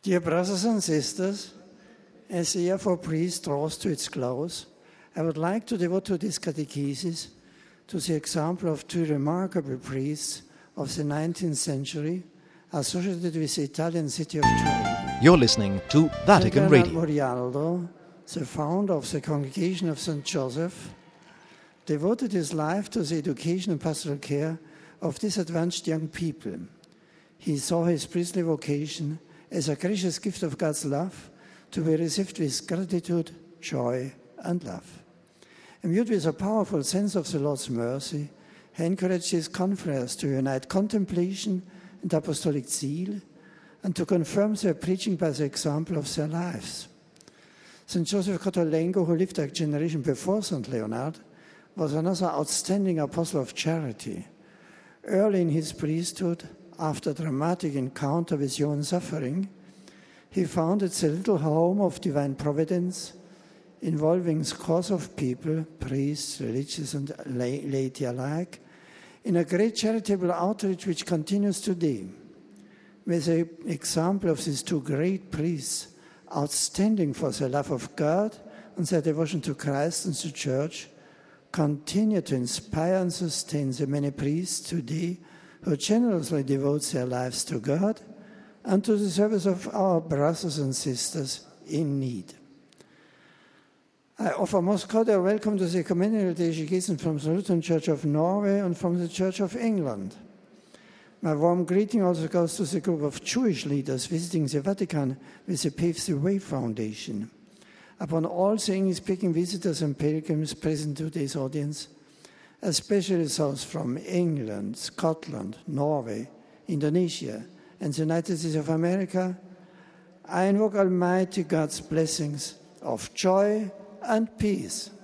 Dear brothers and sisters, as the year for priests draws to its close, I would like to devote to this catechesis to the example of two remarkable priests of the 19th century associated with the Italian city of Turin. You're listening to Vatican Radio. Morialdo, the founder of the Congregation of St. Joseph, devoted his life to the education and pastoral care of disadvantaged young people. He saw his priestly vocation as a gracious gift of God's love to be received with gratitude, joy, and love. Imbued with a powerful sense of the Lord's mercy, he encouraged his confreres to unite contemplation and apostolic zeal and to confirm their preaching by the example of their lives. St. Joseph Cottolengo, who lived a generation before St. Leonard, was another outstanding apostle of charity. Early in his priesthood, after a dramatic encounter with human suffering, he founded the little home of divine providence, involving scores of people, priests, religious and laity alike, in a great charitable outreach which continues today. With the example of these two great priests, outstanding for their love of God and their devotion to Christ and the Church, continue to inspire and sustain the many priests today who generously devote their lives to God and to the service of our brothers and sisters in need. I offer most cordial welcome to the ecumenical delegation from the Lutheran Church of Norway and from the Church of England. My warm greeting also goes to the group of Jewish leaders visiting the Vatican with the Pave the Way Foundation. Upon all the English-speaking visitors and pilgrims present in today's audience, especially those from England, Scotland, Norway, Indonesia, and the United States of America, I invoke Almighty God's blessings of joy and peace.